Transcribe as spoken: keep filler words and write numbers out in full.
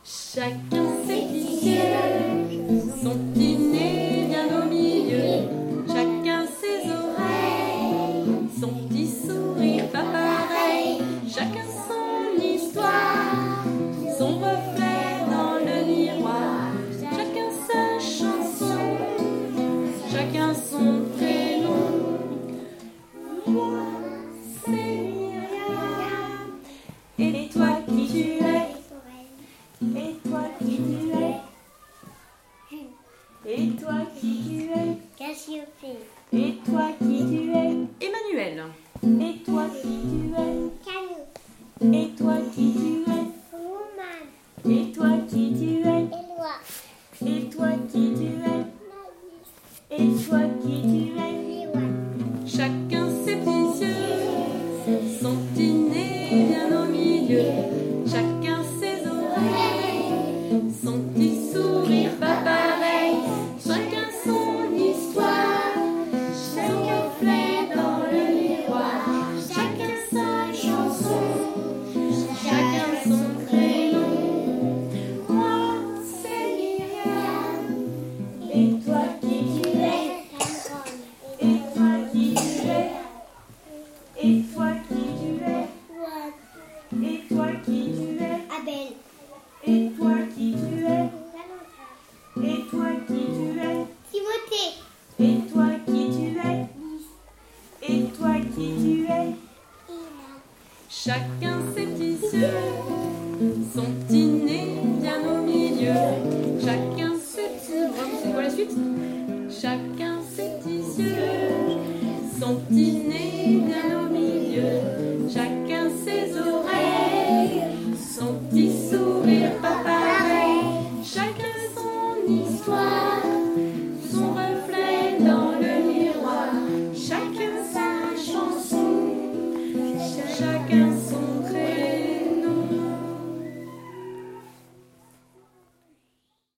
Chacun ses petits yeux, son petit nez bien au milieu. Chacun ses oreilles, son petit sourire pas pareil. Chacun son histoire, son reflet dans le miroir. Chacun sa chanson, chacun son prénom. Moi, c'est Myriam. Et toi qui tu es? Et toi qui tu es? Et toi qui tu es? Cassiopée. Et toi qui tu es? Emmanuel. Et toi qui tu es? Canou. Et toi qui tu es? Roman. Et toi qui tu es? Éloi. Et toi qui tu es? Et toi qui tu es? Léon. Chacun ses petits yeux, son petit nez bien au milieu. Chacun ses oreilles, son petit sourire pas pareil. Chacun son histoire, son reflet dans le miroir. Chacun sa chanson, chacun son prénom. Moi, c'est Myriam. Et toi qui tu es? Et toi qui tu es? Et toi qui tu es? What? Et toi qui tu es? Abel. Et toi qui tu es? Valentin. Et toi qui tu es? Timothée. Et toi qui tu es? Et toi qui tu es? Ina. Chacun ses petits yeux, son petit nez bien au milieu. Chacun ses petits bras. C'est quoi la suite? Chacun ses petits yeux, son petit nez bien au milieu. Chacun ses oreilles, son petit sourire pas pareil. Chacun son histoire,